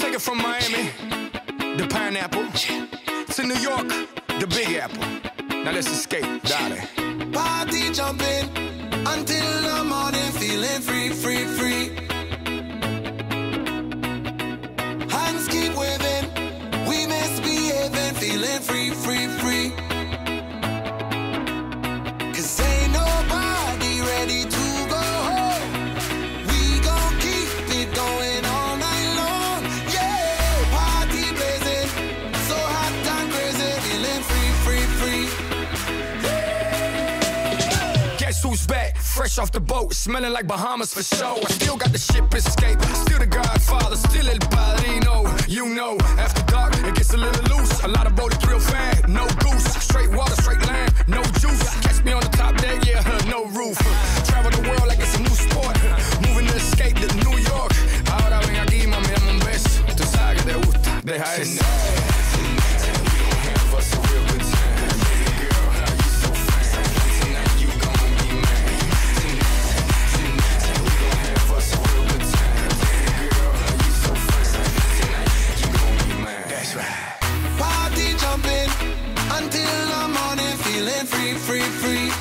Take it from Miami, the pineapple, to New York, the Big Apple. Now let's escape, darling. Party jumping until the morning, feeling free, free, free. Hands keep waving, we misbehaving, feeling free, free, free. Cause ain't nobody ready to go home. We gon' keep it going all night long. Yeah, party blazing, so hot and crazy, feeling free, free, free. Guess who's back? Fresh off the boat, smelling like Bahamas for show. I still got the ship escape, still the Godfather, still El Padrino. You know, after dark, it gets a little loose. A lot of boats real fast, no goose. Straight water, straight land, no juice. Catch me on the top deck, yeah, no roof. Travel the world like it's a new sport. Moving to escape to New York. Ahora ven aquí, mami, dame un beso. Tú sabes que te gusta, deja eso. Party jumping until the morning, feeling free, free, free.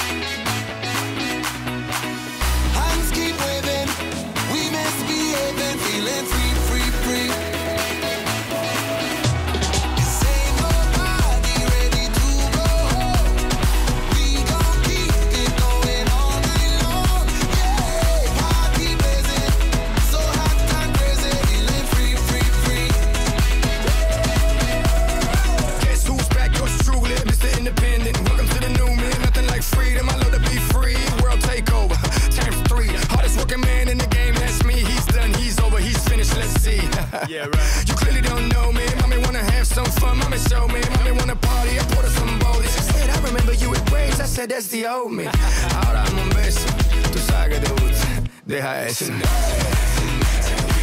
Hands keep waving, we misbehaving, feeling free, free, free. Cause ain't nobody ready to go home. We gon' keep it going all night long. Yeah, party blazing, so hot and crazy, feeling free, free, free. Guess who's back? Yours truly, Mr. Independent. Welcome to the new me. Nothing like freedom. I love to be free. World takeover. Times 3. Hardest working man in the game. That's me. He's done. He's over. He's finished. Let's see. Yeah, right. You clearly don't know me. Mommy wanna have some fun. Mommy show me. Mommy wanna party. I poured her some bodies. She said, I remember you with braids. I said, that's the old me. Ahora dame un beso. Tú sabes que te gusta. Deja eso.